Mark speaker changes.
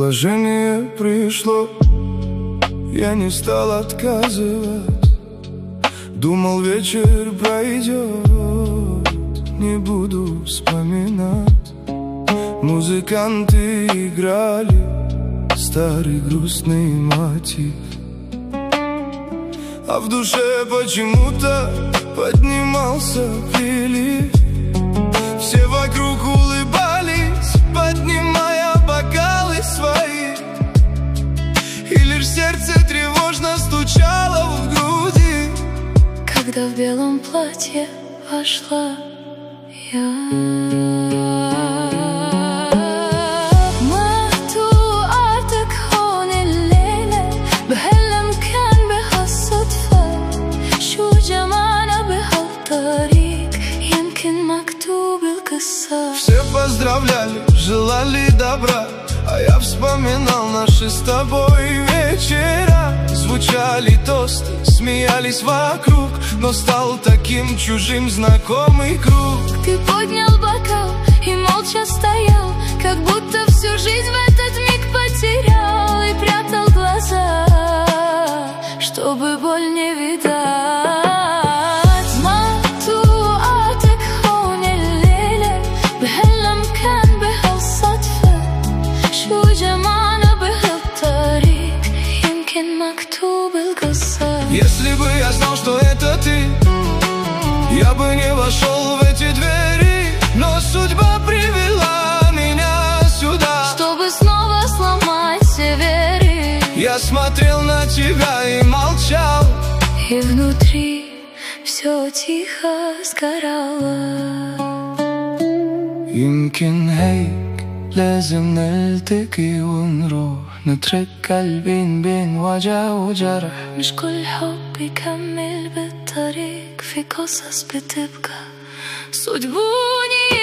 Speaker 1: Предложение пришло, я не стал отказывать. Думал, вечер пройдет, не буду вспоминать. Музыканты играли старый грустный мотив, а в душе почему-то поднимался прилив. Все вокруг улыбались, поднимая бокалы свои, и лишь сердце тревожно стучало в груди,
Speaker 2: когда в белом платье вошла я.
Speaker 1: Все поздравляли, желали добра, а я вспоминал наши с тобой вечера. Звучали тосты, смеялись вокруг, но стал таким чужим знакомый круг.
Speaker 2: Ты поднял бокал и молча стоял, как будто всю жизнь в этот миг потерял, и прятал глаза, чтобы боль не видать.
Speaker 1: Если бы я знал, что это ты, я бы не вошел в эти двери, но судьба привела меня сюда,
Speaker 2: чтобы снова сломать все веры.
Speaker 1: Я смотрел на тебя и молчал,
Speaker 2: и внутри все тихо сгорало.
Speaker 1: يمكن هيك لازم نلتقي ونروح نترك قلبين بين وجع وجرح.
Speaker 2: مش كل حب يكمل بالطريق، في قصص بتبقى صدقوني.